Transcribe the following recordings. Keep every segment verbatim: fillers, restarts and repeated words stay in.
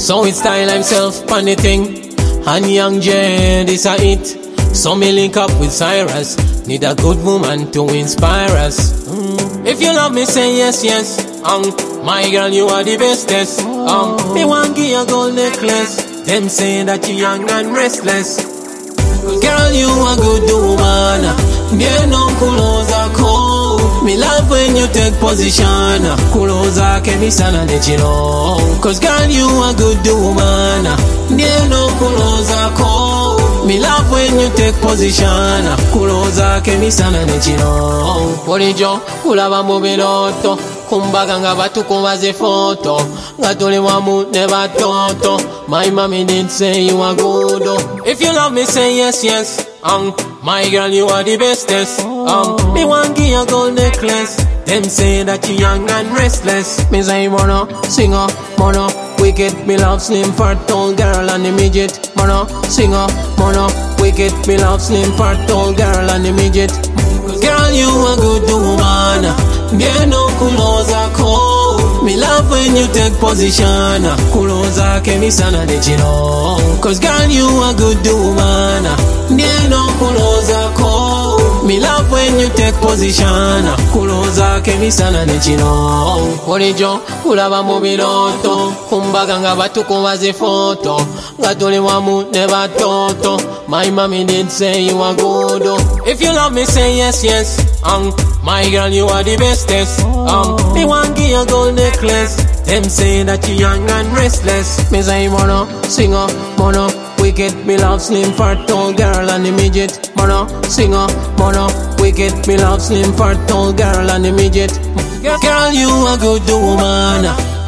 So it's style himself on the thing. And Young J, this a it. So me link up with Cyrus. Need a good woman to inspire us. Mm. If you love me, say yes, yes. Um, my girl, you are the bestest. Um, me want give you a gold necklace. Them say that you young and restless. Girl, you a good woman. Bien no kuloza ko. Me love when you take position. Kuloza ke mi sana de chino. Cause girl, you a good woman. Bien no kuloza ko. Me love when you take position. Kuloza ke mi sana de chino. Polijo, kulaba mobiloto. Kumbaga nga batuko baze photo. Nga tole wamu never toto. My mommy did say you are good. Oh. If you love me, say yes, yes. Um, my girl, you are the bestest. Um, me want give you a gold necklace. Them say that you young and restless. Me say mono, singer, mono, wicked. Me love slim fat tall girl and the midget. Mono, singer, mono, wicked. Me love slim fat tall girl and the midget. Girl, you a good woman. Bien no kuloza ko. Me love when you take position. Kuloza ke mi sana de chino. Cause girl, you a good woman. Bien no kuloza ko. Me love when you take position. Kuloza ke mi sana de chino. Polijo, kulaba mobiloto. Kumbaga nga batuko baze photo. Nga tole wamu never toto. My mommy did say you are good. Oh. If you love me, say yes, yes. Um, my girl, you are the bestest. Um, me want give you a gold necklace. Them say that you young and restless. Me say mono, singer, mono, wicked. Me love slim fat tall girl and the midget. Mono, singer, mono, wicked. Me love slim fat tall girl and the midget. Girl, you a good woman.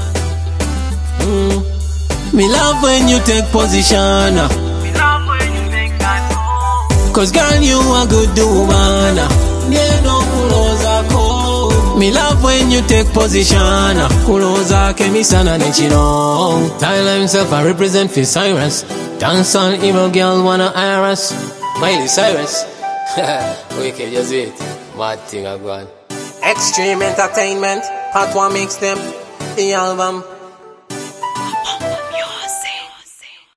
Mm. Me love when you take position. Me love when you take that home. Cause girl, you a good woman. Yeah, no kuloza ko. Me love when you take position. Kuloza ke mi sana de chino. Tyler himself I represent for Cyrus. Dance on evil girl wanna hire us. Miley Cyrus. Wicked, just wait. Mad thing I got. Extreme Entertainment. Part one mix them. The album.